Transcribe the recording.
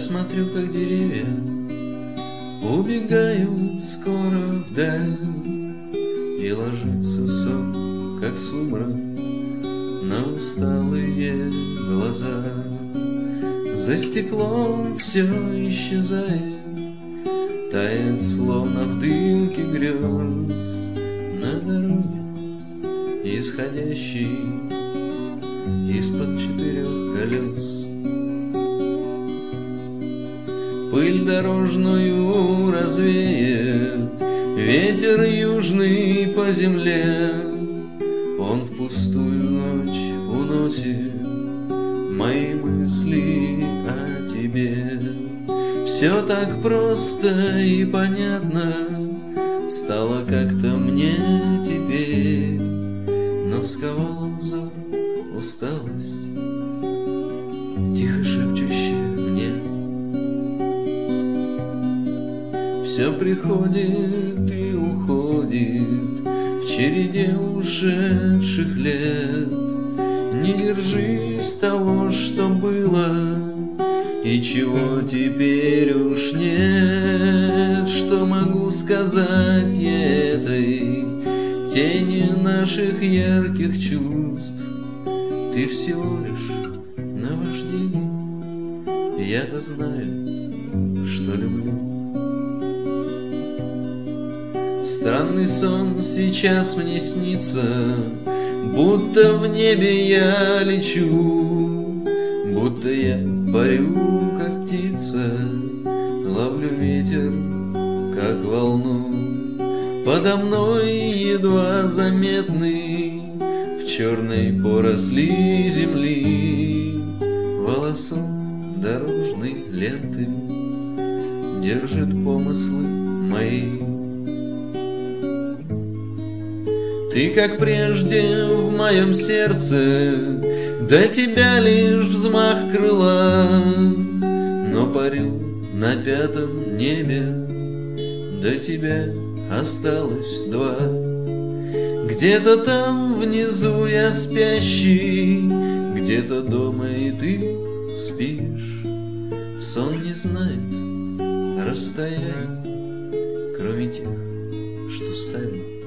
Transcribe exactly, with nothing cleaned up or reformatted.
смотрю, как деревья убегают скоро вдаль, и ложится сон, как сумрак, на усталые глаза. За стеклом все исчезает, тает, словно в дымке грез, на дороге, исходящей из-под четырех колес. Пыль дорожную развеет ветер южный по земле. Он в пустую ночь уносит мои мысли о тебе. Все так просто и понятно стало как-то мне теперь, но сковала взор усталость, тихо шепчущая мне. Все приходит и уходит в череде ушедших лет. Не держись того, что было, и чего теперь уж нет. Что могу сказать я этой тени наших ярких чувств? Ты всего лишь наваждение, я-то знаю, что люблю. Странный сон сейчас мне снится, будто в небе я лечу, будто я парю, как птица, ловлю ветер, как волну. Подо мной едва заметный в черной поросли земли волосок дорожной ленты держит помыслы мои. Ты, как прежде, в моем сердце, до тебя лишь взмах крыла, но парю на пятом небе, до тебя осталось два. Где-то там внизу я спящий, где-то дома и ты спишь. Сон не знает расстояний, кроме тех, что ставим